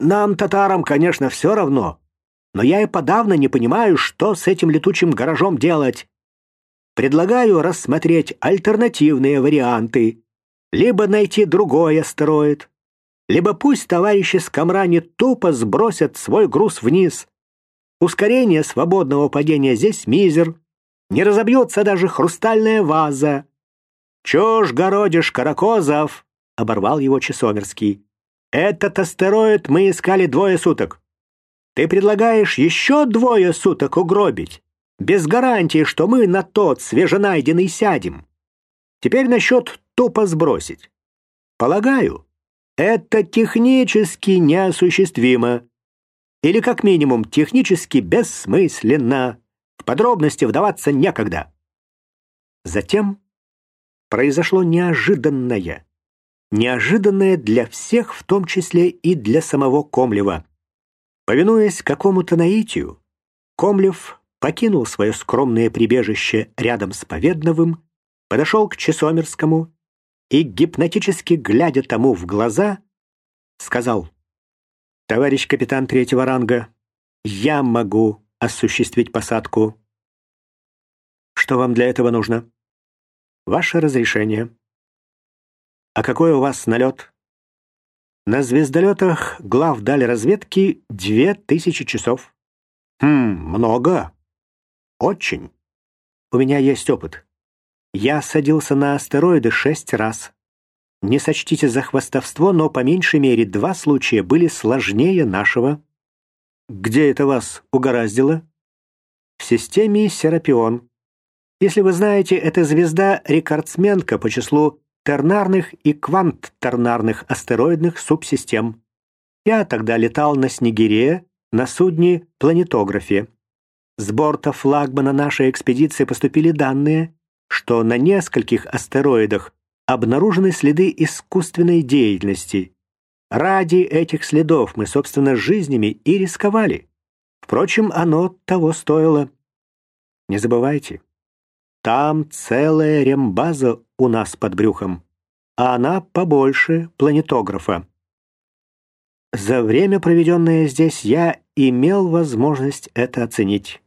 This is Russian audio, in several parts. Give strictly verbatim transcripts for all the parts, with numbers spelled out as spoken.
нам, татарам, конечно, все равно, но я и подавно не понимаю, что с этим летучим гаражом делать. Предлагаю рассмотреть альтернативные варианты. Либо найти другой астероид, либо пусть товарищи с Камрани тупо сбросят свой груз вниз. Ускорение свободного падения здесь мизер. Не разобьется даже хрустальная ваза. «Чушь городишь, Каракозов!» — оборвал его Чесомерский. «Этот астероид мы искали двое суток. Ты предлагаешь еще двое суток угробить, без гарантии, что мы на тот свеженайденный сядем. Теперь насчет тупо сбросить. Полагаю, это технически неосуществимо. Или, как минимум, технически бессмысленно. В подробности вдаваться некогда». Затем произошло неожиданное. Неожиданное для всех, в том числе и для самого Комлева. Повинуясь какому-то наитию, Комлев покинул свое скромное прибежище рядом с Поведновым, подошел к Чесомерскому и, гипнотически глядя тому в глаза, сказал: «Товарищ капитан третьего ранга, я могу осуществить посадку. Что вам для этого нужно?» «Ваше разрешение». «А какой у вас налет?» «На звездолетах главдаль разведки две тысячи часов». «Хм, много». «Очень. У меня есть опыт. Я садился на астероиды шесть раз. Не сочтите за хвастовство, но по меньшей мере два случая были сложнее нашего». «Где это вас угораздило?» «В системе Серапион. Если вы знаете, это звезда-рекордсменка по числу тернарных и квант-тернарных астероидных субсистем. Я тогда летал на Снегире на судне «Планетографе». С борта флагмана нашей экспедиции поступили данные, что на нескольких астероидах обнаружены следы искусственной деятельности. Ради этих следов мы, собственно, жизнями и рисковали. Впрочем, оно того стоило. Не забывайте, там целая рембаза у нас под брюхом, а она побольше планетографа. За время, проведенное здесь, я имел возможность это оценить.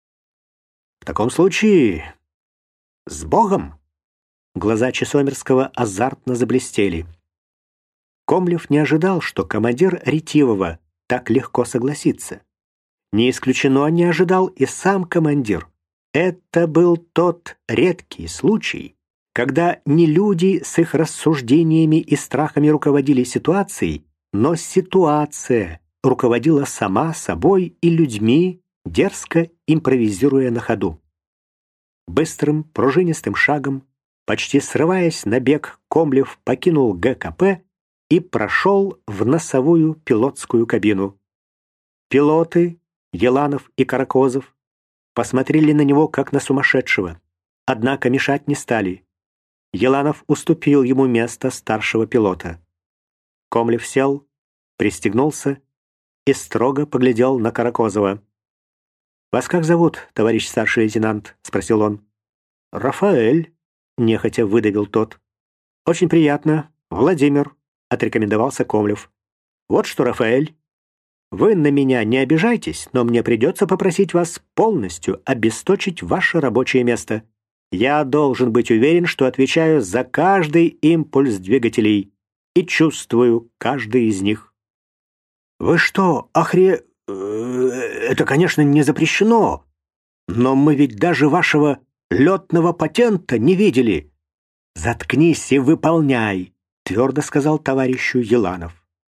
В таком случае, с Богом! Глаза Чесомерского азартно заблестели. Комлев не ожидал, что командир Ретивова так легко согласится. Не исключено, не ожидал и сам командир. Это был тот редкий случай, когда не люди с их рассуждениями и страхами руководили ситуацией, но ситуация руководила сама собой и людьми, дерзко импровизируя на ходу. Быстрым, пружинистым шагом, почти срываясь на бег, Комлев покинул ГКП и прошел в носовую пилотскую кабину. Пилоты, Еланов и Каракозов, посмотрели на него, как на сумасшедшего, однако мешать не стали. Еланов уступил ему место старшего пилота. Комлев сел, пристегнулся и строго поглядел на Каракозова. «Вас как зовут, товарищ старший лейтенант?» — спросил он. «Рафаэль», — нехотя выдавил тот. «Очень приятно, Владимир», — отрекомендовался Комлев. «Вот что, Рафаэль, вы на меня не обижайтесь, но мне придется попросить вас полностью обесточить ваше рабочее место. Я должен быть уверен, что отвечаю за каждый импульс двигателей и чувствую каждый из них». «Вы что, охре... Это, конечно, не запрещено, но мы ведь даже вашего летного патента не видели». «Заткнись и выполняй», — твердо сказал товарищу Еланов.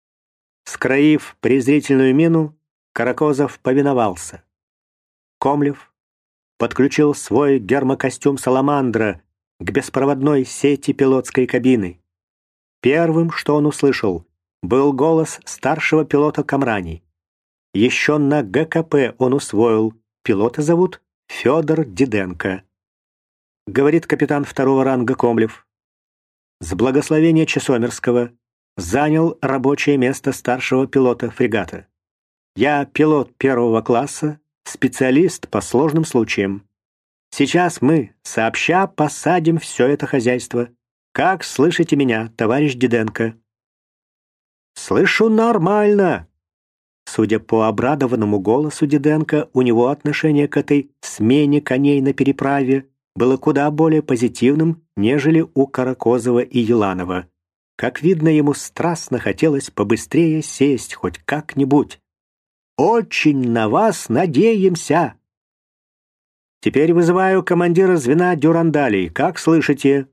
Скроив презрительную мину, Каракозов повиновался. Комлев подключил свой гермокостюм «Саламандра» к беспроводной сети пилотской кабины. Первым, что он услышал, был голос старшего пилота Камрани. Еще на ГКП он усвоил: пилота зовут Федор Диденко. Говорит капитан второго ранга Комлев. С благословения Чесомерского занял рабочее место старшего пилота фрегата. Я пилот первого класса, специалист по сложным случаям. Сейчас мы сообща посадим все это хозяйство. Как слышите меня, товарищ Диденко?» «Слышу нормально», Судя по обрадованному голосу Диденко, у него отношение к этой смене коней на переправе было куда более позитивным, нежели у Каракозова и Еланова. Как видно, ему страстно хотелось побыстрее сесть хоть как-нибудь. «Очень на вас надеемся!» «Теперь вызываю командира звена дюрандалей. Как слышите?»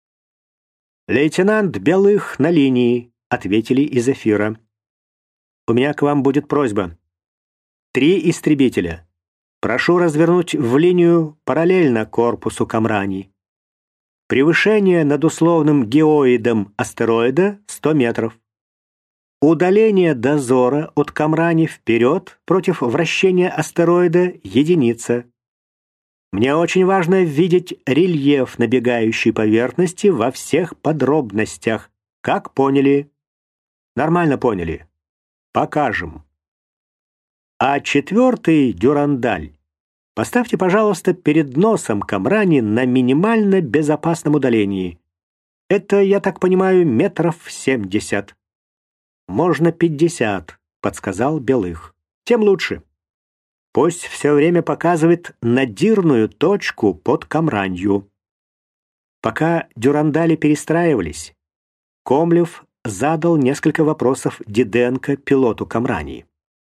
«Лейтенант Белых на линии», — ответили из эфира. «У меня к вам будет просьба. Три истребителя. Прошу развернуть в линию параллельно корпусу Камрани. Превышение над условным геоидом астероида сто метров. Удаление дозора от Камрани вперед против вращения астероида единица. Мне очень важно видеть рельеф набегающей поверхности во всех подробностях. Как поняли?» «Нормально поняли. Покажем. А четвертый дюрандаль поставьте, пожалуйста, перед носом Камрани на минимально безопасном удалении. Это, я так понимаю, метров семьдесят. Можно пятьдесят, подсказал Белых. Тем лучше. Пусть все время показывает надирную точку под Камранью». Пока дюрандали перестраивались, Комлев задал несколько вопросов Диденко, пилоту Камрани.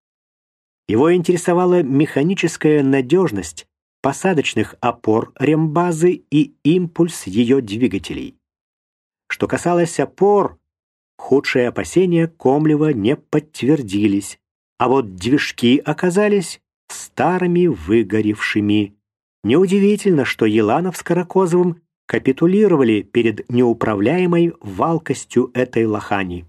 Его интересовала механическая надежность посадочных опор рембазы и импульс ее двигателей. Что касалось опор, худшие опасения Комлева не подтвердились, а вот движки оказались старыми выгоревшими. Неудивительно, что Еланов с Каракозовым капитулировали перед неуправляемой валкостью этой лохани.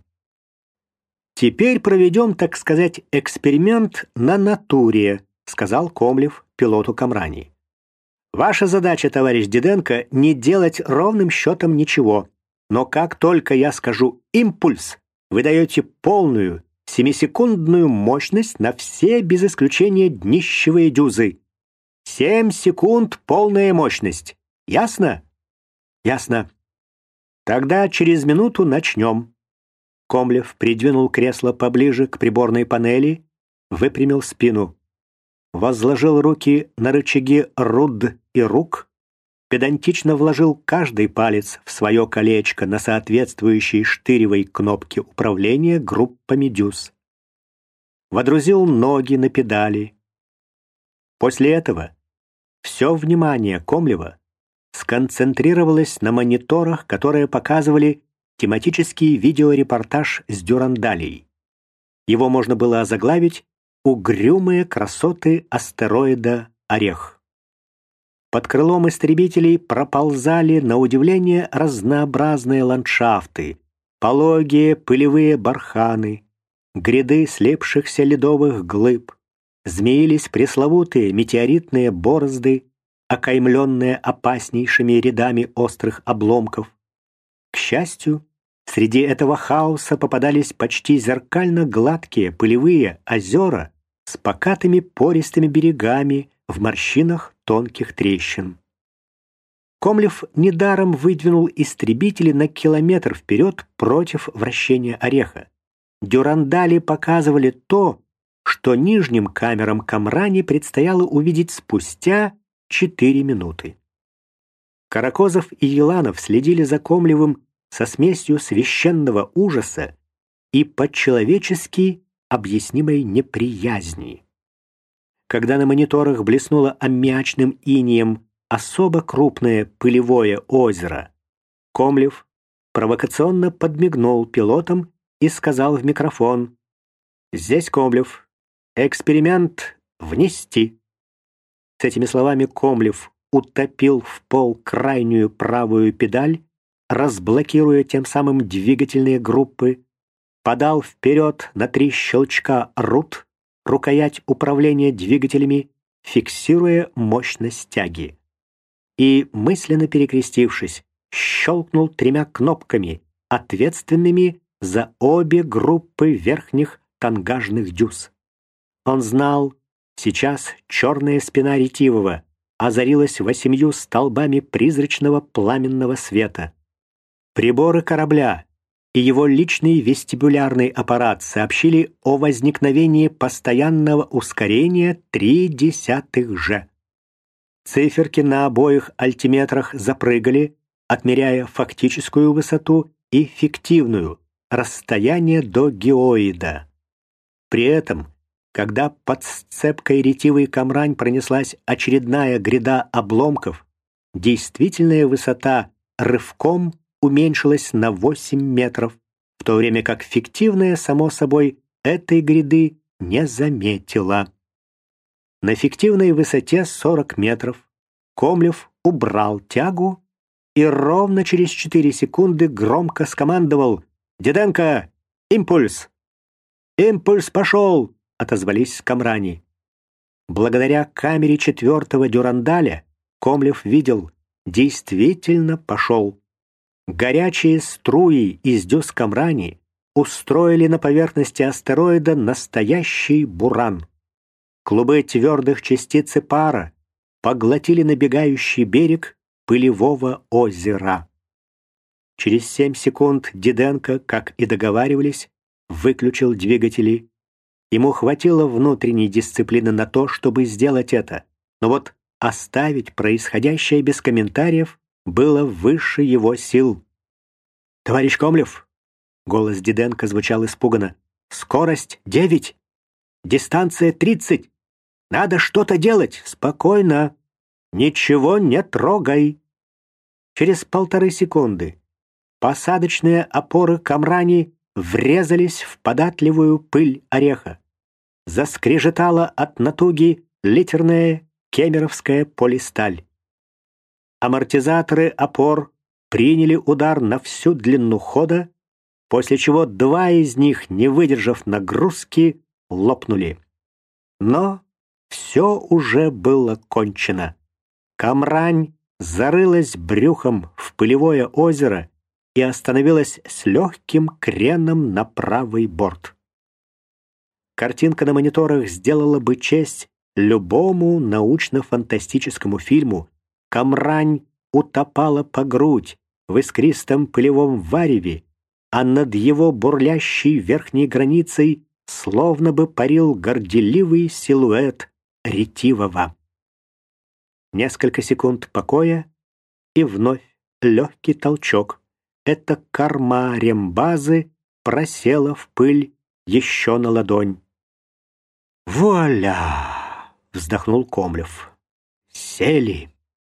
«Теперь проведем, так сказать, эксперимент на натуре», сказал Комлев пилоту Камрани. «Ваша задача, товарищ Диденко, не делать ровным счетом ничего, но как только я скажу «импульс», вы даете полную, семисекундную мощность на все без исключения днищевые дюзы. Семь секунд полная мощность. Ясно? Ясно. Тогда через минуту начнем. Комлев придвинул кресло поближе к приборной панели, выпрямил спину, возложил руки на рычаги руд и рук, педантично вложил каждый палец в свое колечко на соответствующей штыревой кнопке управления группами дюз. Водрузил ноги на педали. После этого все внимание Комлева сконцентрировалось на мониторах, которые показывали тематический видеорепортаж с дюрандалей. Его можно было озаглавить «Угрюмые красоты астероида Орех». Под крылом истребителей проползали, на удивление, разнообразные ландшафты, пологие пылевые барханы, гряды слепшихся ледовых глыб, змеились пресловутые метеоритные борозды, окаймленные опаснейшими рядами острых обломков. К счастью, среди этого хаоса попадались почти зеркально гладкие пылевые озера с покатыми пористыми берегами в морщинах тонких трещин. Комлев недаром выдвинул истребители на километр вперед против вращения Ореха. Дюрандали показывали то, что нижним камерам Камрани предстояло увидеть спустя четыре минуты. Каракозов и Еланов следили за Комлевым со смесью священного ужаса и по-человечески объяснимой неприязни. Когда на мониторах блеснуло аммиачным инеем особо крупное пылевое озеро, Комлев провокационно подмигнул пилотам и сказал в микрофон: «Здесь Комлев. Эксперимент внести». С этими словами Комлев утопил в пол крайнюю правую педаль, разблокируя тем самым двигательные группы, подал вперед на три щелчка рут, рукоять управления двигателями, фиксируя мощность тяги. И, мысленно перекрестившись, щелкнул тремя кнопками, ответственными за обе группы верхних тангажных дюз. Он знал, сейчас черная спина ретивого озарилась восемью столбами призрачного пламенного света. Приборы корабля и его личный вестибулярный аппарат сообщили о возникновении постоянного ускорения три десятых же. Циферки на обоих альтиметрах запрыгали, отмеряя фактическую высоту и фиктивную — расстояние до геоида. При этом, когда под сцепкой ретивый камрань пронеслась очередная гряда обломков, действительная высота рывком уменьшилась на восемь метров, в то время как фиктивная, само собой, этой гряды не заметила. На фиктивной высоте сорок метров Комлев убрал тягу и ровно через четыре секунды громко скомандовал: «Диденко, импульс!» «Импульс пошел!» — отозвались с камрани. Благодаря камере четвертого дюрандаля Комлев видел, действительно пошел. Горячие струи из дюз камрани устроили на поверхности астероида настоящий буран. Клубы твердых частиц пара поглотили набегающий берег пылевого озера. Через семь секунд Диденко, как и договаривались, выключил двигатели. Ему хватило внутренней дисциплины на то, чтобы сделать это, но вот оставить происходящее без комментариев было выше его сил. «Товарищ Комлев!» — голос Диденко звучал испуганно. «Скорость девять! Дистанция тридцать! Надо что-то делать! Спокойно! Ничего не трогай!» Через полторы секунды посадочные опоры камрани врезались в податливую пыль ореха. Заскрежетала от натуги литерная кемеровская полисталь. Амортизаторы опор приняли удар на всю длину хода, после чего два из них, не выдержав нагрузки, лопнули. Но все уже было кончено. Камрань зарылась брюхом в пылевое озеро и остановилась с легким креном на правый борт. Картинка на мониторах сделала бы честь любому научно-фантастическому фильму. Камрань утопала по грудь в искристом пылевом вареве, а над его бурлящей верхней границей словно бы парил горделивый силуэт ретивого. Несколько секунд покоя, и вновь легкий толчок. Эта корма рембазы просела в пыль еще на ладонь. «Вуаля!» — вздохнул Комлев. «Сели!»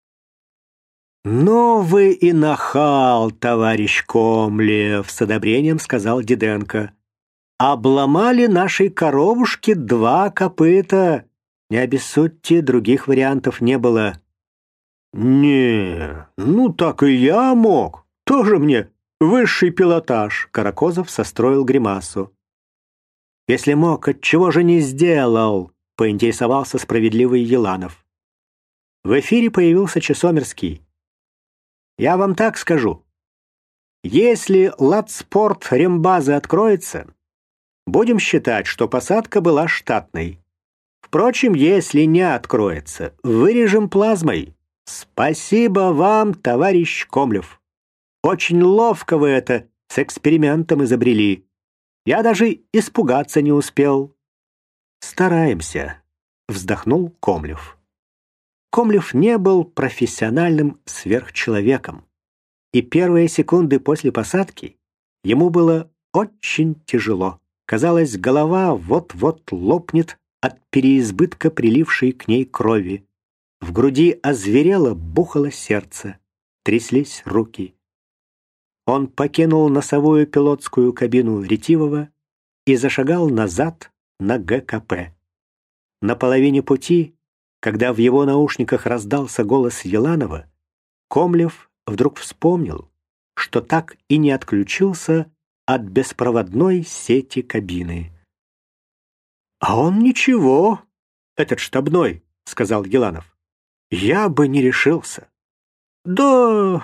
«Ну вы и нахал, товарищ Комлев!» — с одобрением сказал Диденко. «Обломали нашей коровушке два копыта. Не обессудьте, других вариантов не было». «Не, ну так и я мог. Тоже мне высший пилотаж», — Каракозов состроил гримасу. «Если мог, отчего же не сделал?» — поинтересовался справедливый Еланов. В эфире появился Чесомерский. «Я вам так скажу. Если ладспорт рембазы откроется, будем считать, что посадка была штатной. Впрочем, если не откроется, вырежем плазмой. Спасибо вам, товарищ Комлев. Очень ловко вы это с экспериментом изобрели. Я даже испугаться не успел». «Стараемся», — вздохнул Комлев. Комлев не был профессиональным сверхчеловеком, и первые секунды после посадки ему было очень тяжело. Казалось, голова вот-вот лопнет от переизбытка прилившей к ней крови. В груди озверело, бухало сердце, тряслись руки. Он покинул носовую пилотскую кабину ретивого и зашагал назад на ГКП. На половине пути, когда в его наушниках раздался голос Еланова, Комлев вдруг вспомнил, что так и не отключился от беспроводной сети кабины. «А он ничего, этот штабной», — сказал Еланов. «Я бы не решился». «Да,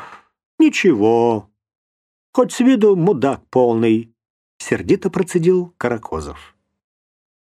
ничего. Хоть с виду мудак полный», — сердито процедил Каракозов.